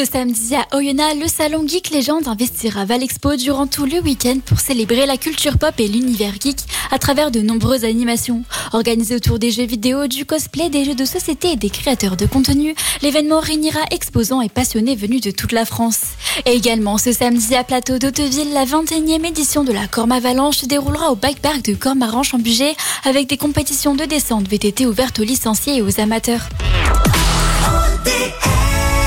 ce samedi à Oyonnax, le salon Geek Legend investira Valexpo durant tout le week-end pour célébrer la culture pop et l'univers geek à travers de nombreuses animations. Organisées autour des jeux vidéo, du cosplay, des jeux de société et des créateurs de contenu, l'événement réunira exposants et passionnés venus de toute la France. Et également ce samedi à Plateau d'Hauteville, la 21e édition de la Corme Avalanche se déroulera au bike park de Cormaranche en Bugey avec des compétitions de descente VTT ouvertes aux licenciés et aux amateurs.